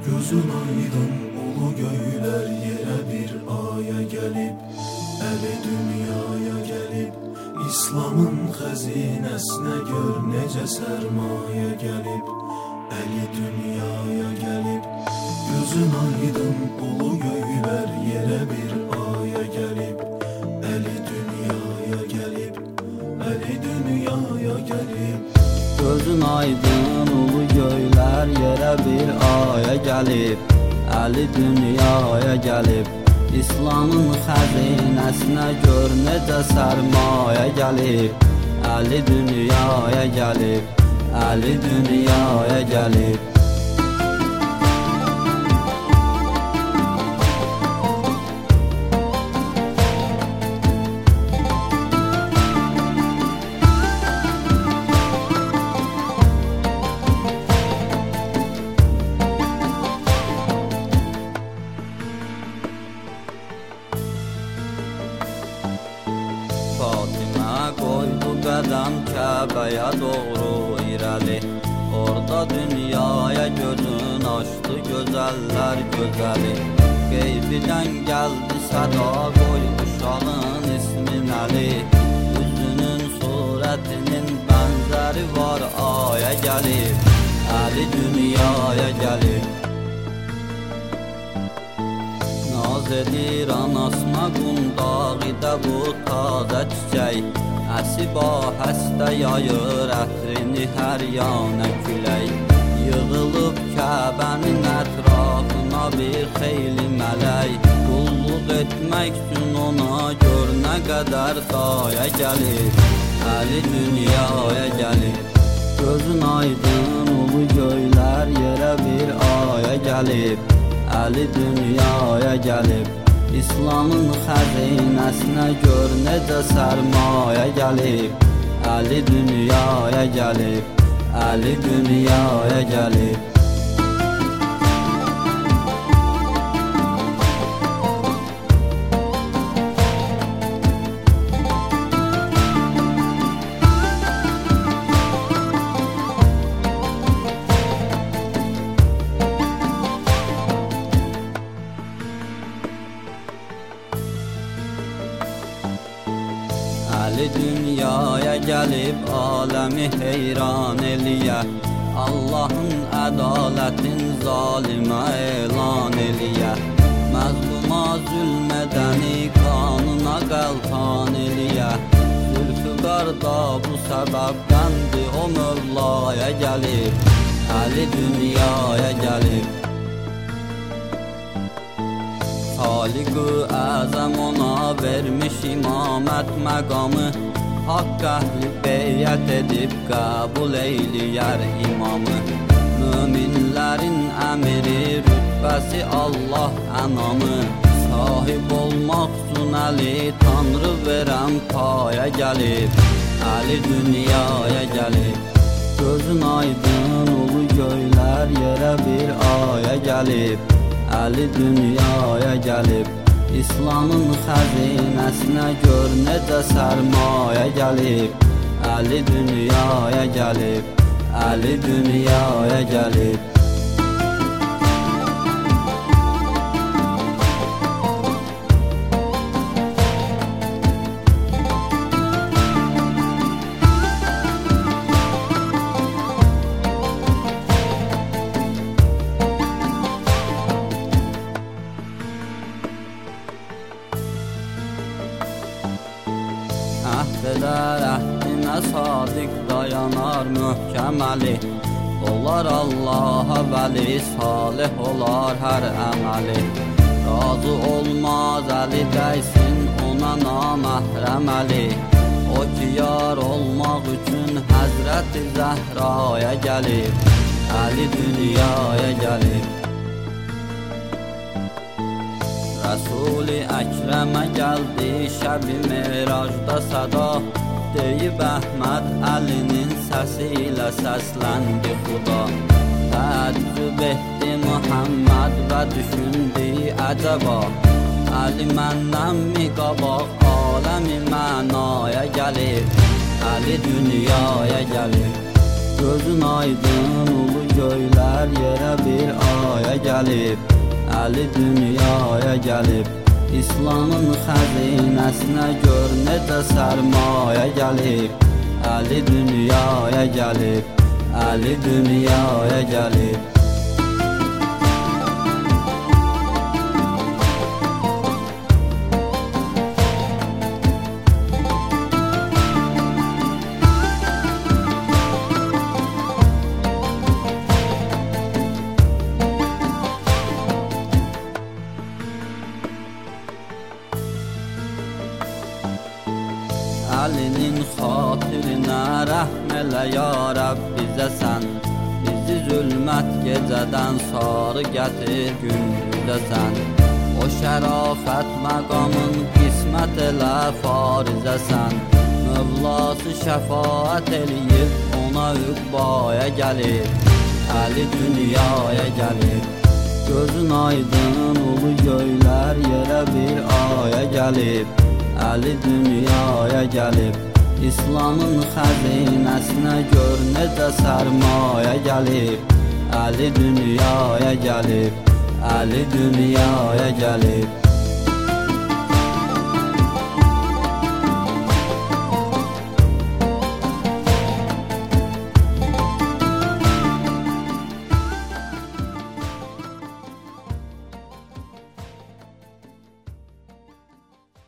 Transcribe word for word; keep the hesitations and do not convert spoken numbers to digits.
Gözün aydın ulu göylər yerə bir aya gəlib, əli dünyaya gəlib, İslamın xəzinəsinə gör necə sərmaya gəlib, əli dünyaya gəlib. Gözün aydın ulu göylər yerə bir aya gəlib, əli dünyaya gəlib, əli dünyaya gəlib. Gözün aydın ulu göylər yerə bir aya gəlib, əli dünyaya gəlib, İslamın xəzinəsinə gör necə sərmaya gəlib, əli dünyaya gəlib, əli dünyaya gəlib. Fatimə qoydu qədəm Kəbəyə doğru irəli, orada dünyaya gözün açdı gözəllər gözəli. Qeybidən gəldi səda, qoy uşağın ismin Əli, üzünün surətinin bənzəri var aya gəlib, Əli dünyaya gəlib. Naz edir anasına qundağı bu taze çiçək,Əsiba həstə yayır ətrini hər yana külək. Yığılıb Kəbənin ətrafına bir xeyli mələk, qulluq etmək üçün ona gör nə qədər daya gəlib, Əli dünyaya gəlib. Gözün aydın ulu göylər yerə bir aya gəlib, Əli dünyaya gəlib, İslamın xəzinəsinə gör necə sərmaya gəlib, Əli dünyaya gəlib, Əli dünyaya gəlib. Əli dünyaya gəlib, aləmi heyran eləyə, Allahın ədalətin zalimə elan eləyə. Məzluma zülmədəni qanuna qəltan eləyə, Zülfüqarda bu səbəbdəndir o Mövlaya gəlib, Əli dünyaya gəlib. Xaliq-ı əzəm ona vermiş imamət məqamı, Haqq əhli beyət edib qəbul eyləyər imamı. Möminlərin əmiri rütbəsi Allah ənamı, Sahib olmaq üçün Əli Tanrı verən paya gəlib, Əli dünyaya gəlib. Gözün aydın ulu göylər yerə bir aya gəlib, Əli dünyaya gəlib, İslamın xəzinəsinə gör necə sərmaya gəlib, Əli dünyaya gəlib, Əli dünyaya gəlib. Əhd edər əhdinə sadiq dayanar möhkəm Əli, olar Allaha vəli, salih olar hər əməli. Razı olmaz Əli dəysin ona naməhrəm Əli, o ki yar olmaq üçün Həzrəti Zəhraya gəlib, Əli dünyaya gəlib. Rəsul-i Əkrəmə gəldi şəb-i Meracda səda, deyib Əhməd Əlinin səsi ilə səsləndi Xuda. Təəccüb etdi Muhammed və düşündü əcəba, Əli məndən mi qabaq aləmi mənaya gəlib, Əli dünyaya gəlib. Gözün aydın ulu göylər yerə bir aya gəlib, gəlib, Əli dünyaya gəlib. İslamın xəzinəsinə gör necə sərmaya gəlib, Əli dünyaya gəlib, Əli dünyaya gəlib. Əlinin xatirinə rəhm elə ya Rəbb bizə sən, bizi zülmət gecədən sarı gətir gündüzə sən. O şərafət məqamın qismət elə farizə sən, Mövlası şəfaət eləyib ona üqbaya gəlib, Əli dünyaya gəlib. Gözün aydın ulu göylər yerə bir aya gəlib, Əli dünyaya gəlib. İslamın xəzinəsinə gör necə sərmaya gəlib, Əli dünyaya gəlib, Əli dünyaya gəlib.